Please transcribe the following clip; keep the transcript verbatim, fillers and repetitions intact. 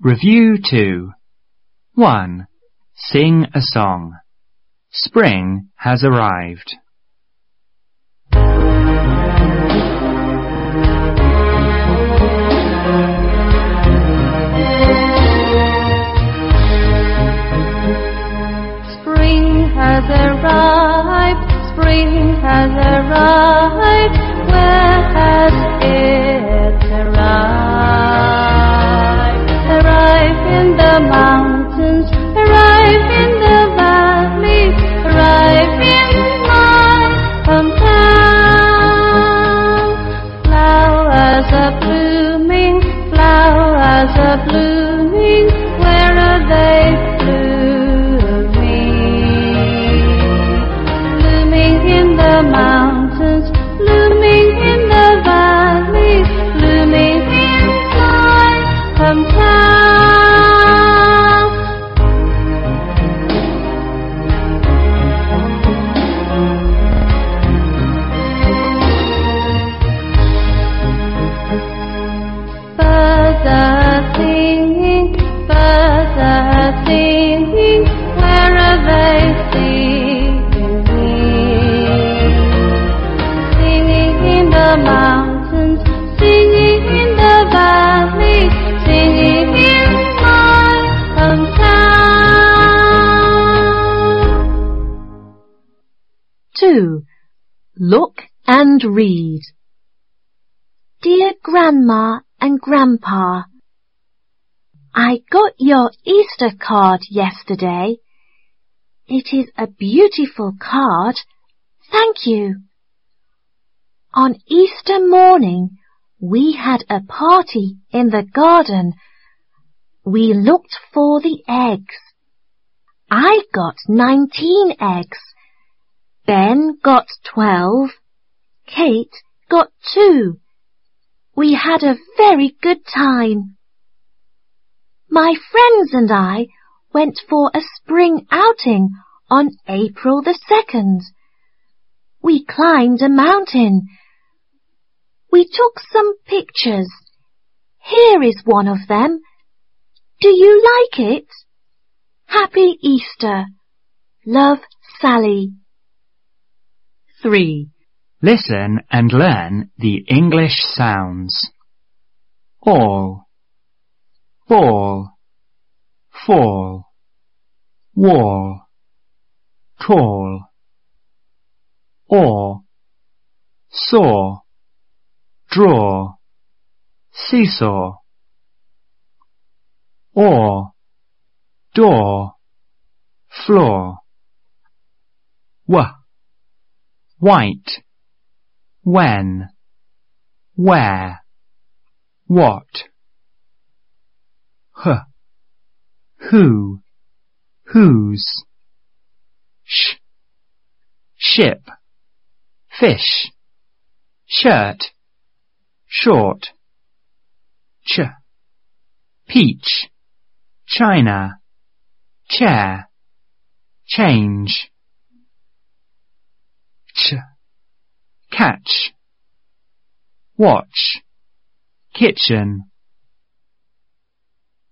Review two. one. Sing a song. Spring has arrived. Spring has arrived, spring has arrived, where has it arrived? Arrived in the mountains, arrived in the valleys, arrived in my hometown. Flowers are blooming, flowers are blooming, where are they blooming? Blooming in the mountains, blooming in the valleys, blooming in my hometown. Birds are singing, birds are singing, where are they singing? Singing in the mountains, singing in the valleys, singing in my hometown. two. Look and read. Dear Grandma and Grandpa, I got your Easter card yesterday. It is a beautiful card. Thank you. On Easter morning, we had a party in the garden. We looked for the eggs. I got nineteen eggs. Ben got twelve. Kate got two. We had a very good time. My friends and I went for a spring outing on April the second. We climbed a mountain. We took some pictures. Here is one of them. Do you like it? Happy Easter. Love, Sally. three. Listen and learn the English sounds. All, ball, fall, wall, tall, or, saw, draw, seesaw, or, door, floor, w, white, when, where, what, h, who, whose, sh, ship, fish, shirt, short, ch, peach, china, chair, change, ch, catch, watch, kitchen,